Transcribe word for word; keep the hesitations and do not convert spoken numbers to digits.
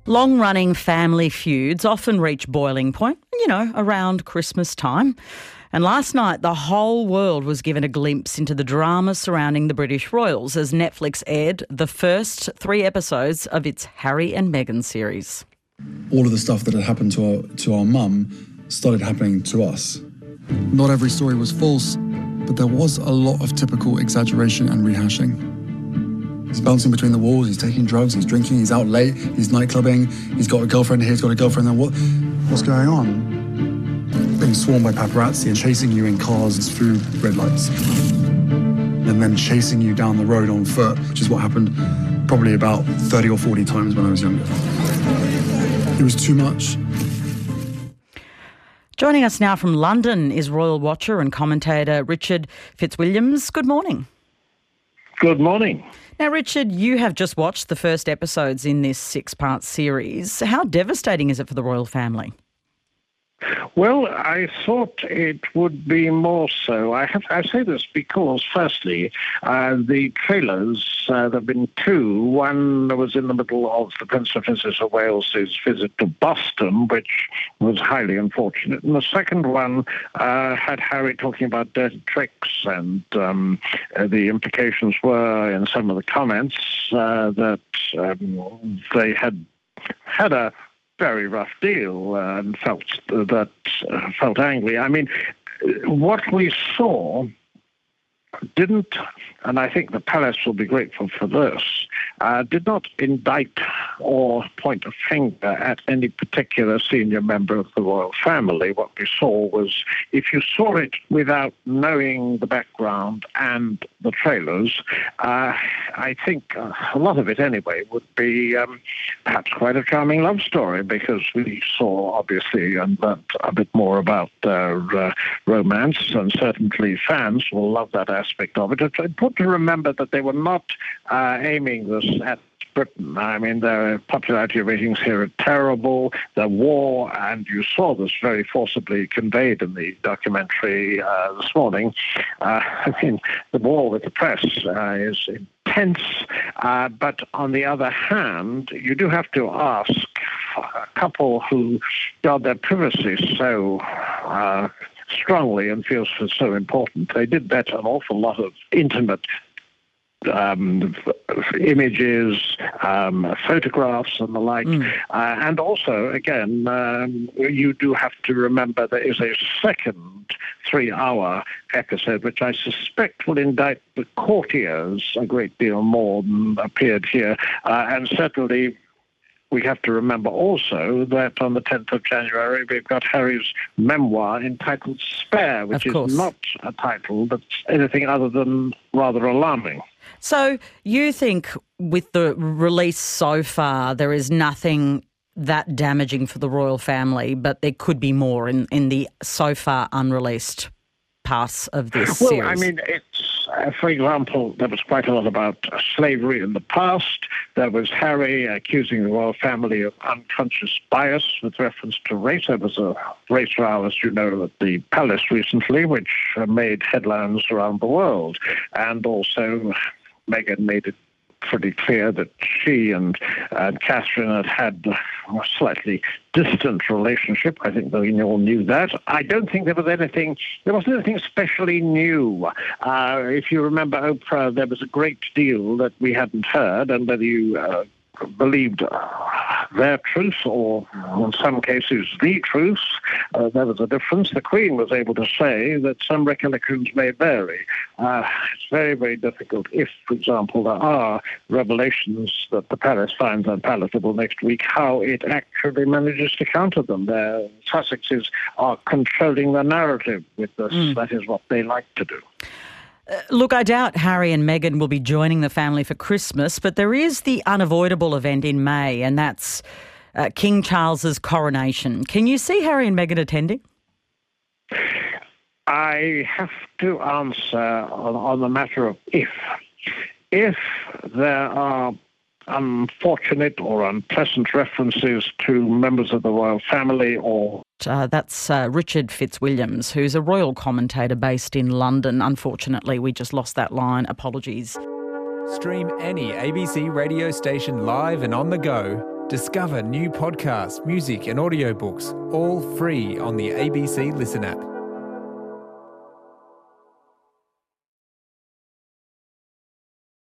Long-running family feuds often reach boiling point, you know, around Christmas time. And last night, the whole world was given a glimpse into the drama surrounding the British royals as Netflix aired the first three episodes of its Harry and Meghan series. All of the stuff that had happened to our, to our mum started happening to us. Not every story was false, but there was a lot of typical exaggeration and rehashing. He's bouncing between the walls, he's taking drugs, he's drinking, he's out late, he's night clubbing, he's got a girlfriend here, he's got a girlfriend there. What, what's going on? Being swarmed by paparazzi and chasing you in cars through red lights. And then chasing you down the road on foot, which is what happened probably about thirty or forty times when I was younger. It was too much. Joining us now from London is royal watcher and commentator Richard Fitzwilliams. Good morning. Good morning. Now, Richard, you have just watched the first episodes in this six-part series. How devastating is it for the royal family? Well, I thought it would be more so. I have I say this because, firstly, uh, the trailers, uh, there have been two. One was in the middle of the Prince and Princess of Wales's visit to Boston, which was highly unfortunate. And the second one uh, had Harry talking about dirty tricks, and um, uh, the implications were in some of the comments uh, that um, they had had a very rough deal uh, and felt uh, that uh, felt angry. I mean, what we saw didn't, and I think the palace will be grateful for this, uh, did not indict or point a finger at any particular senior member of the royal family. What we saw was, if you saw it without knowing the background and the trailers, uh, I think uh, a lot of it anyway would be um, perhaps quite a charming love story, because we saw, obviously, and learnt a bit more about their uh, romance, and certainly fans will love that aspect of it. It's important to remember that they were not uh, aiming this at Britain. I mean, their popularity ratings here are terrible. The war, and you saw this very forcibly conveyed in the documentary uh, this morning. Uh, I mean, the war with the press uh, is intense. Uh, but on the other hand, you do have to ask a couple who guard their privacy so uh, strongly and feels it's so important. They did bet an awful lot of intimate Um, images, um, photographs and the like. Mm. Uh, and also, again, um, you do have to remember there is a second three-hour episode, which I suspect will indict the courtiers a great deal more than appeared here. Uh, and certainly, we have to remember also that on the tenth of January, we've got Harry's memoir entitled Spare, which is not a title that's anything other than rather alarming. So you think with the release so far, there is nothing that damaging for the royal family, but there could be more in, in the so far unreleased parts of this well, series? Well, I mean, it's, uh, for example, there was quite a lot about uh, slavery in the past. There was Harry accusing the royal family of unconscious bias with reference to race. There was a race row, as you know, at the palace recently, which uh, made headlines around the world. And also, Meghan made it pretty clear that she and uh, Catherine had had a slightly distant relationship. I think they all knew that. I don't think there was anything, there wasn't anything especially new. Uh, if you remember Oprah, there was a great deal that we hadn't heard, and whether you uh, believed uh, their truth or, in some cases, the truth, uh, there was a difference. The Queen was able to say that some recollections may vary. Uh, it's very, very difficult if, for example, there are revelations that the palace finds unpalatable next week, how it actually manages to counter them. The Sussexes are controlling the narrative with this. Mm. That is what they like to do. Uh, look, I doubt Harry and Meghan will be joining the family for Christmas, but there is the unavoidable event in May, and that's uh, King Charles's coronation. Can you see Harry and Meghan attending? I have to answer on, on the matter of if. If there are unfortunate or unpleasant references to members of the royal family or... Uh, that's uh, Richard Fitzwilliams, who's a royal commentator based in London. Unfortunately, we just lost that line. Apologies. Stream any A B C radio station live and on the go. Discover new podcasts, music and audiobooks, all free on the A B C Listen app.